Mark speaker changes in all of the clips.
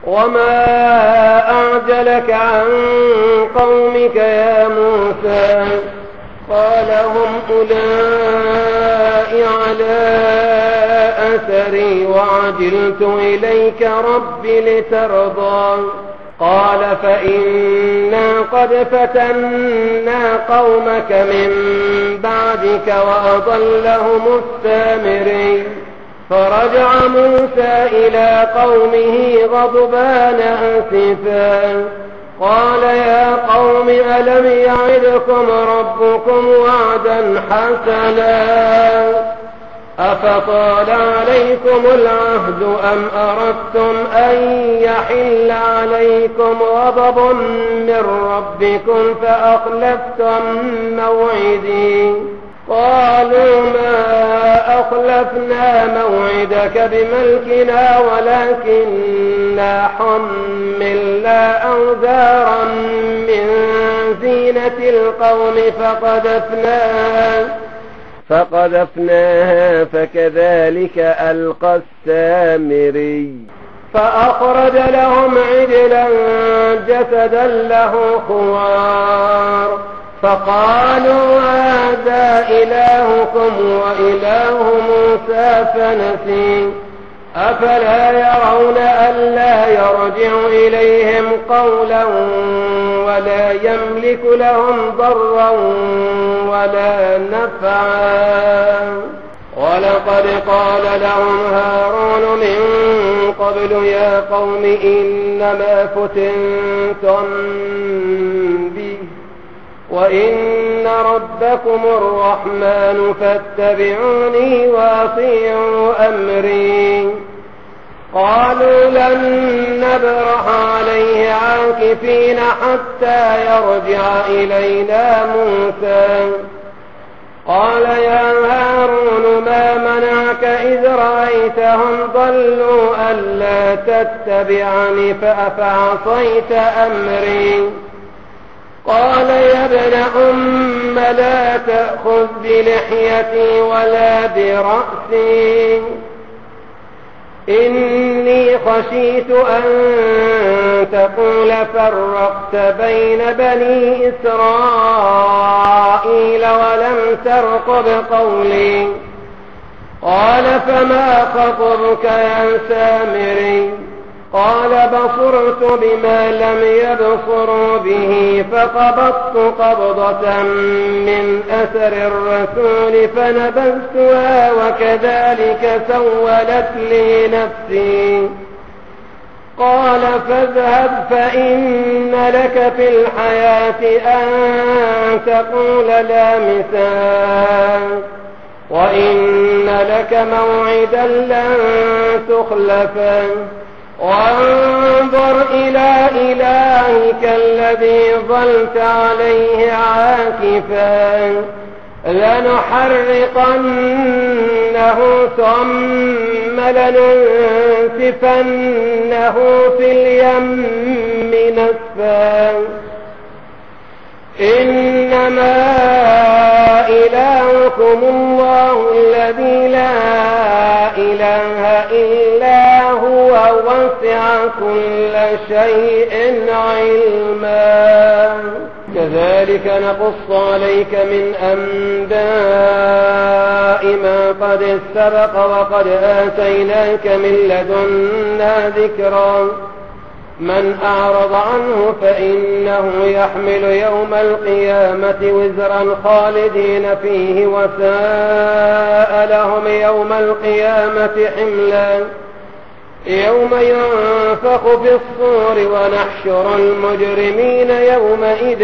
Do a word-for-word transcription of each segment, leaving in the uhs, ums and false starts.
Speaker 1: وما أعجلك عن قومك يا موسى؟ قال هم أولئك على أثري وعجلت إليك رب لترضى. قال فإنا قد فتنا قومك من بعدك وأضلهم السامري. فرجع موسى إلى قومه غضبان أسفا قال يا قوم ألم يعدكم ربكم وعدا حسنا أفطال عليكم العهد أم أردتم أن يحل عليكم غضب من ربكم فأخلفتم موعدي؟ قالوا ما أخلفنا موعدك بملكنا ولكننا حملنا أوزارا من زينة القوم فقذفناها فقذفناها فكذلك ألقى السامري. فأخرج لهم عجلا جسدا له خوار فقالوا هذا إلهكم وإله موسى فنسي. أفلا يرون ألا يرجع إليهم قولا ولا يملك لهم ضرا ولا نفعا؟ ولقد قال لهم هارون من قبل يا قوم إنما فتنتم به وإن ربكم الرحمن فاتبعوني وأطيعوا أمري. قالوا لن نبرح عليه عاكفين حتى يرجع إلينا موسى. قال يا هارون ما منعك إذ رأيتهم ضلوا ألا تتبعني فأفعصيت أمري؟ قال يا ابن أم لا تأخذ بلحيتي ولا برأسي إني خشيت أن تقول فرقت بين بني إسرائيل ولم ترقب قولي. قال فما خطبك يا سامري؟ قال بصرت بما لم يبصروا به فقبضت قبضة من أثر الرسول فنبذتها وكذلك سولت لي نفسي. قال فاذهب فإن لك في الحياة أن تقول لا مثال وإن لك موعدا لن تخلفه وانظر إلى إلهك الذي ظلت عليه عاكفا لنحرقنه ثم لننسفنه في اليم نسفا. إنما إلهكم الله الذي لا إله إلا هو وسع كل شيء علما. كذلك نقص عليك من أنباء ما قد سبق وقد آتيناك من لدنا ذكرا. من أعرض عنه فإنه يحمل يوم القيامة وزرا خالدين فيه وساء لهم يوم القيامة حملا. يوم ينفخ في الصور ونحشر المجرمين يومئذ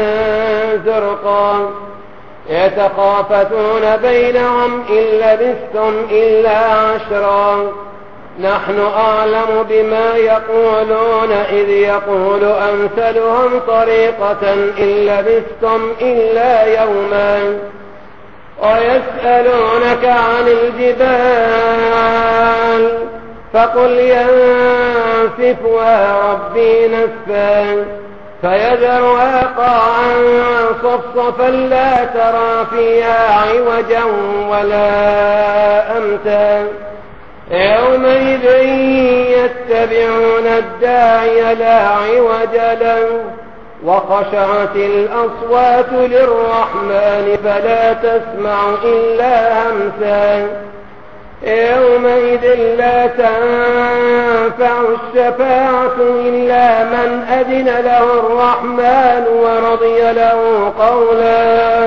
Speaker 1: زرقا يتخافتون بينهم إن لبثتم إلا عشرا نحن أعلم بما يقولون إذ يقول أمثلهم طريقة إن لبثتم إلا يوما. ويسألونك عن الجبال فقل ينسفها ربي نسفا فيذرها قاعا صفصفا لا ترى فيها عوجا ولا أمتا يومئذ يتبعون الداعي لا عوج له وخشعت الأصوات للرحمن فلا تسمع إلا همسا يومئذ لا تنفع الشفاعة إلا من أذن له الرحمن ورضي له قولا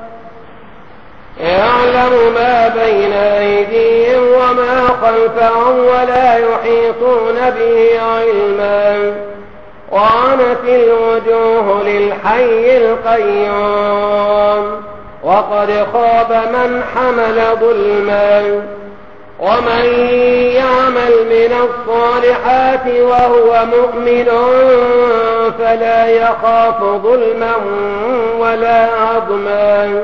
Speaker 1: يعلم ما بين أيديهم وما خلفهم ولا يحيطون به علما وعنت الوجوه للحي القيوم وقد خاب من حمل ظلما ومن يعمل من الصالحات وهو مؤمن فلا يخاف ظلما ولا عظما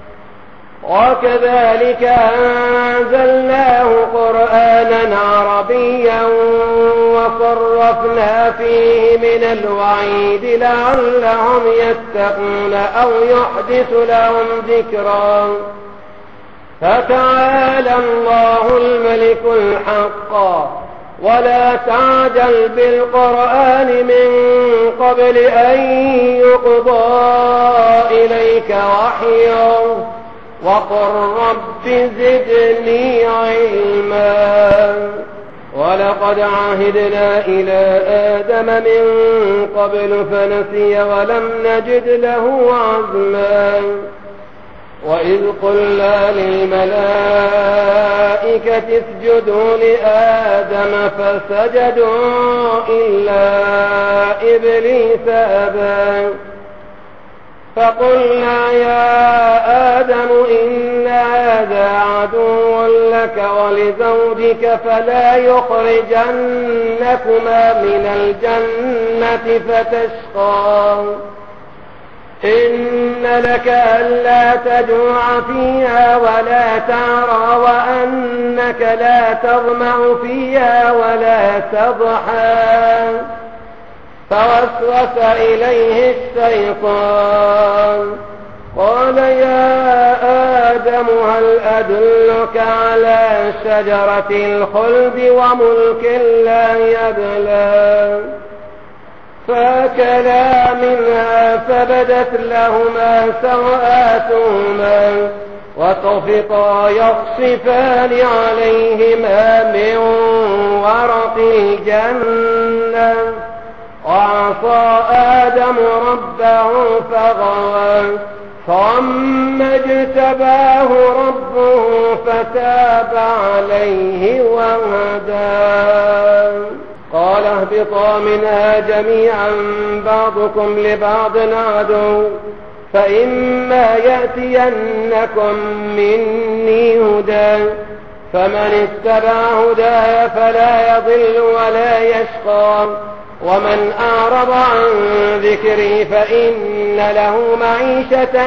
Speaker 1: وكذلك أنزلناه قرآنا عربيا وصرفنا فيه من الوعيد لعلهم يتقون أو يحدث لهم ذكرا فتعالى الله الملك الحق ولا تعجل بالقرآن من قبل أن يقضى إليك وحيه وقل رب زدني علما ولقد عهدنا إلى آدم من قبل فنسي ولم نجد له عزما وإذ قلنا للملائكة اسجدوا لآدم فسجدوا إلا إبليس أبى فقلنا يا آدم إن هذا عدو لك ولزوجك فلا يخرجنكما من الجنة فتشقى إن لك ألا تجوع فيها ولا تعرى وأنك لا تظمأ فيها ولا تضحى فوسوس إليه الشيطان قال يا آدم هل أدلك على شجرة الخلد وملك لا يبلى فأكلا منها فبدت لهما سوآتهما وطفقا يخصفان عليهما من ورق الجنة وعصى آدم ربه فغوى ثم اجتباه ربه فتاب عليه وهدى قال اهبطا منها جميعا بعضكم لبعض عدو فإما يأتينكم مني هدى فمن اتبع هداي فلا يضل ولا يشقى ومن أعرض عن ذكري فإن له معيشة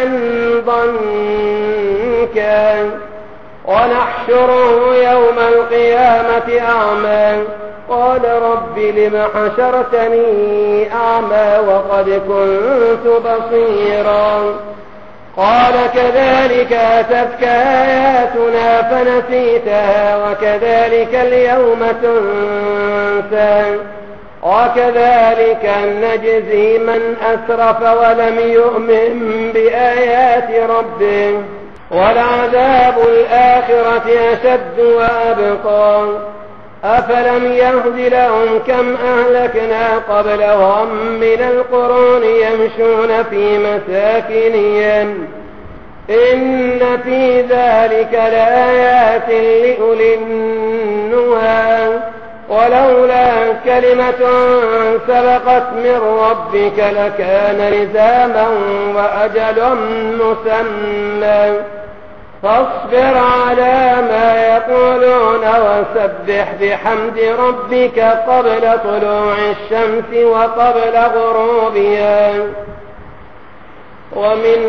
Speaker 1: ضنكا ونحشره يوم القيامة أعمى قال رب لم حشرتني أعمى وقد كنت بصيرا قال كذلك أتتك آياتنا فنسيتها وكذلك اليوم تنسى وكذلك نجزي من أسرف ولم يؤمن بآيات ربه ولعذاب الآخرة أشد وأبقى أفلم يهد لهم كم أهلكنا قبلهم من القرون يمشون في مساكنهم إن في ذلك لآيات لأولي النهى ولولا كلمة سبقت من ربك لكان لزاما وأجل مسمى فاصبر على ما يقولون وسبح بحمد ربك قبل طلوع الشمس وقبل غروبها ومن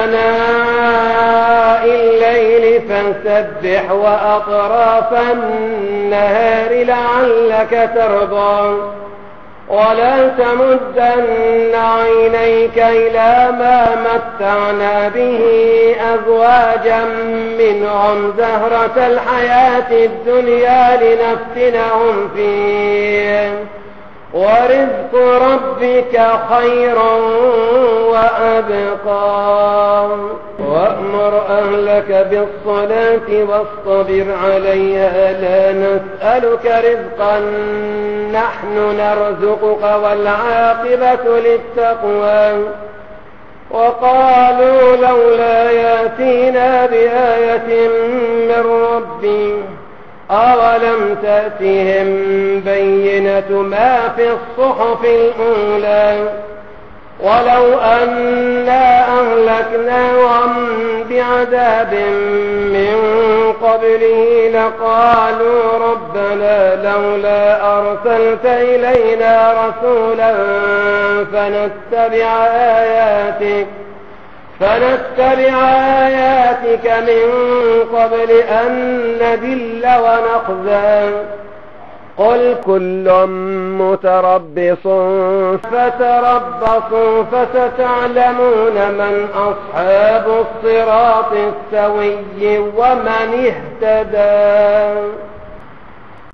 Speaker 1: آناء الليل فسبح وأطراف النهار لعلك ترضى ولا تمدن عينيك إلى ما متعنا به أزواجا منهم زهرة الحياة الدنيا لنفتنهم فيه ورزق ربك خير وأبقى وأمر أهلك بالصلاة واصطبر عليها لا نسألك رزقا نحن نرزقك والعاقبة للتقوى وقالوا لولا يأتينا بآية من ربه أولم تأتهم بينة ما في الصحف الأولى ولو أنا أهلكناهم بعذاب من قبله لقالوا ربنا لولا أرسلت إلينا رسولا فنتبع آياتك فنتبع آياتك من قبل أن نذل ونخزى قل كل متربص فتربصوا فستعلمون من أصحاب الصراط السوي ومن اهتدى.